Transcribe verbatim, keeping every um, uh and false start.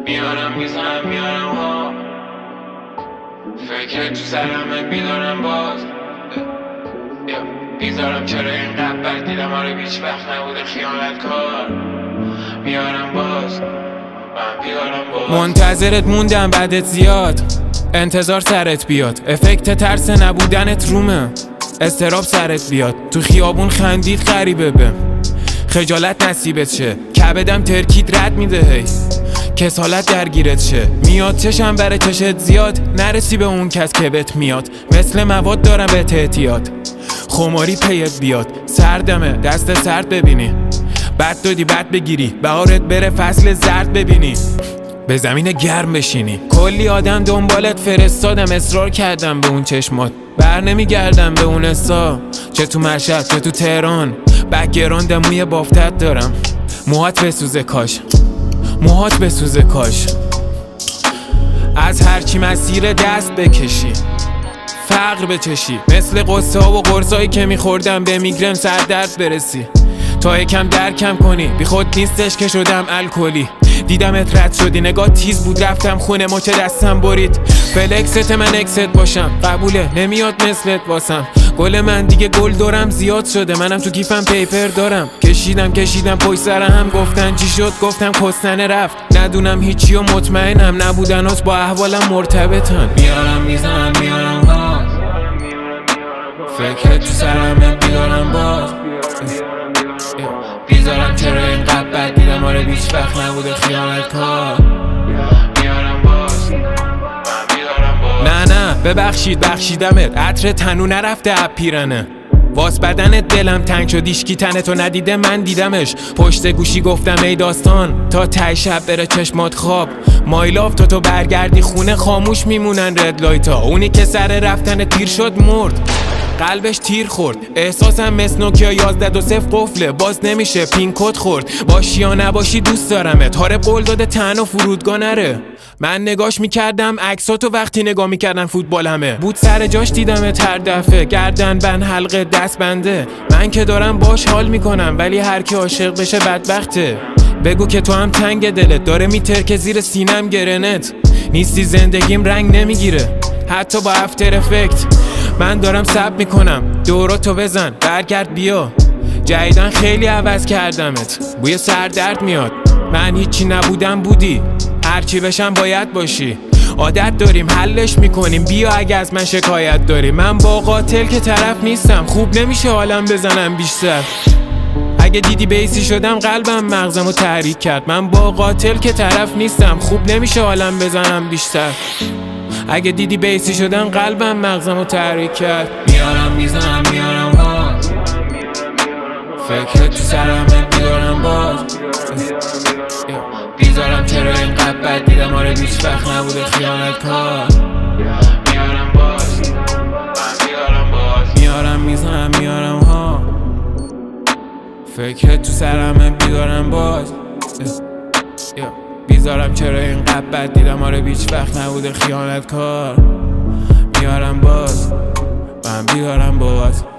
میارم میزنم میارم ها فکر تو سرمه بیدارم باز بیزارم چرا اینقدر بد دیدم آره هیچ وقت نبوده خیانت کار میارم باز من بیارم باز منتظرت موندم بعدت زیاد انتظار سرت بیاد افکت ترس نبودنت رومه استراب سرت بیاد تو خیابون خندید غریبه به خجالت نصیبت شه کبدم ترکید رد میده هی کسالت درگیرت شه میاد چشم بره چشت زیاد نرسی به اون کس که بهت میاد مثل مواد دارم بهت احتیاط خماری پیت بیاد سردمه دست سرد ببینی بد دادی بد بگیری بهارت بره فصل زرد ببینی به زمین گرم بشینی کلی آدم دنبالت فرستادم اصرار کردم به اون چشمات بر نمیگردم به اون اسا چه تو مشهد چه تو تهران بکگراند موی بافتت دارم موهات بسوزه کاش موهات بسوزه کاش از هرچی مسیر دست بکشی فقر بچشی مثل قصه ها و قرصایی که میخوردم به میگرن سر درد برسی تا یکم درکم کنی بی خود نیستش که شدم الکلی دیدمت رد شدی نگاه تیز بود رفتم خونه مچ دستم برید فلکست من اکست باشم قبوله نمیاد مثلت واسم گل من دیگه گل دارم زیاد شده منم تو کیفم پیپر دارم کشیدم کشیدم پشت سر هم گفتن چی شد گفتم کستنه رفت ندونم هیچی و مطمئنم نبودنات با احوالم مرتبطن میارم میزنم میارم ها فکر تو سرم بیدارم باز بیزارم چرا اینقدر بد دیدم آره هیچ وقت نبوده خیانت کار میارم باز من بیدارم باز نه نه ببخشید بخشیدمت عطر تنو نرفته اب پیرنه واس بدنت دلم تنگ شد ایشکی تنتو ندیده من دیدمش پشت گوشی گفتم ای داستان تا ته شب بره چشمات خواب مایلاف تو تو برگردی خونه خاموش میمونن رد لایتا اونی که سر رفتن تیر شد مرد قلبش تیر خورد احساسم مثل نوکیا یازده دو صفر قفله باز نمیشه پین کد خورد باشی یا نباشی دوست دارمت هارب قول داده تن و فرودگاه نره من نگاش میکردم عکساتو وقتی نگاه میکردن فوتبالمه بود سر جاش دیدمت هر دفعه گردن بند حلقه دست بنده من که دارم باش حال میکنم ولی هر کی عاشق بشه بدبخته بگو که تو هم تنگ دلت داره میترکه زیر سینم گرنت نیستی زندگیم رنگ نمیگیره حتی با افتر افکت من دارم سب میکنم دوراتو بزن برگرد بیا جدیدن خیلی عوض کردمت بوی سر درد میاد من هیچی نبودم بودی هرچی بشم باید باشی عادت داریم حلش میکنیم بیا اگه از من شکایت داری من با قاتل که طرف نیستم خوب نمیشه حالم بزنم بیشتر اگه دیدی بیسی شدم قلبم مغزمو تحریک کرد من با قاتل که طرف نیستم خوب نمیشه حالم بزنم بیشتر اگه دیدی بیسی شدن قلبم مغزمو تحریک کرد میارم میزنم میارم ها فکر تو سرم بیدارم باز بیزارم چرا اینقدر بد دیدم آره هیچ وقت نبوده خیانت کار میارم باز من بیارم باز میارم میزنم میارم ها فکر تو سرم بیدارم باز بیزارم چرا اینقدر بد دیدم آره هیچ وقت نبوده خیانت کار میارم باز من بیارم باز